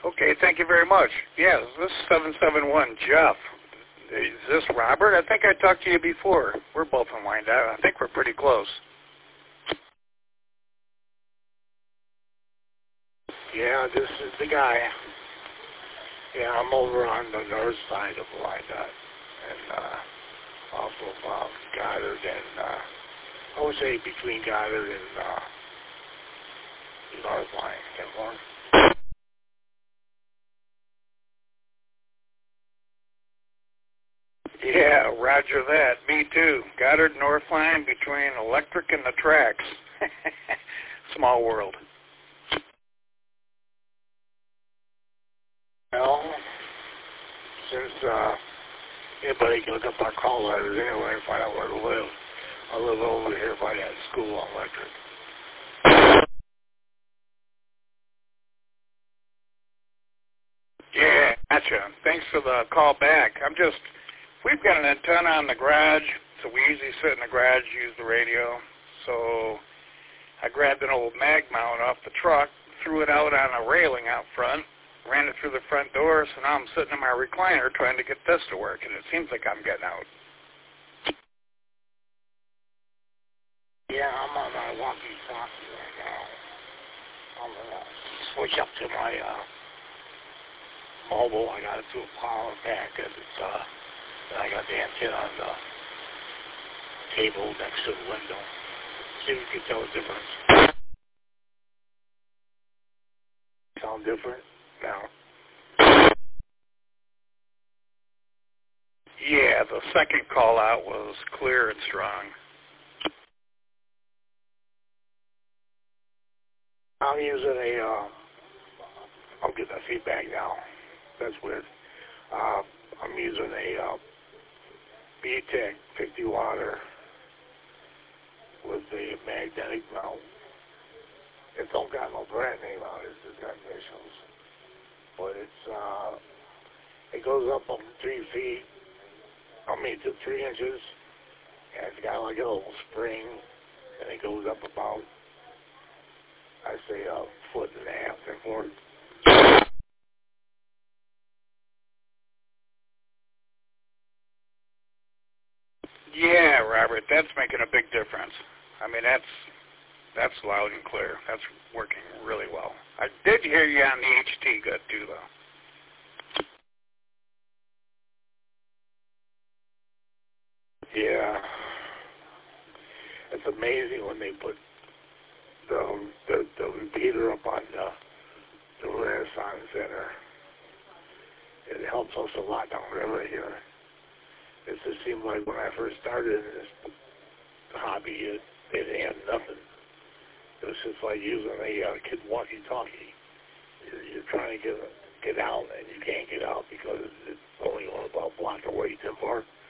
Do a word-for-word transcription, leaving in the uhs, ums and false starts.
Okay, thank you very much. Yes, this is seven seven one Jeff. Is this Robert? I think I talked to you before. We're both in Wyandotte. I think we're pretty close. Yeah, this is the guy. Yeah, I'm over on the north side of Wyandotte, and uh, off of uh, Goddard and, uh, I would say between Goddard and uh, North Line, Kenmore. Yeah, roger that. Me too. Goddard North Line between Electric and the tracks. Small world. Well, since uh, anybody can look up our call letters anyway and find out where to live, I live over here by that school on Electric. Yeah, gotcha. Thanks for the call back. I'm just, we've got an antenna on the garage, so we usually sit in the garage, use the radio. So I grabbed an old mag mount off the truck, threw it out on a railing out front, ran it through the front door, so now I'm sitting in my recliner trying to get this to work, and it seems like I'm getting out. Yeah, I'm on my walkie-talkie right now. I'm going to switch up to my uh, mobile. I got it to a power pack, and it's, uh, and I got the antenna on the table next to the window. See if you can tell the difference. Sound different now? Yeah, the second call out was clear and strong. I'm using a, uh, I'll get that feedback now. That's weird. Uh, I'm using a uh, B-Tech fifty watter with the magnetic mount. It don't got no brand name on it, it's just got initials. But it's, uh, it goes up on three feet, I mean to three inches, and it's got like a little spring, and it goes up about, I say a foot and a half and more. Yeah, Robert, that's making a big difference. I mean, that's that's loud and clear. That's working really well. I did hear you on the H T good, too, though. Yeah. It's amazing when they put the, the, the repeater up on the, the Renaissance Center. It helps us a lot down the river here. It just seemed like when I first started in this hobby, it, it didn't have nothing. It was just like using a uh, kid walkie-talkie. You're, you're trying to get get out, and you can't get out because it's only going about a block away, Tim Park.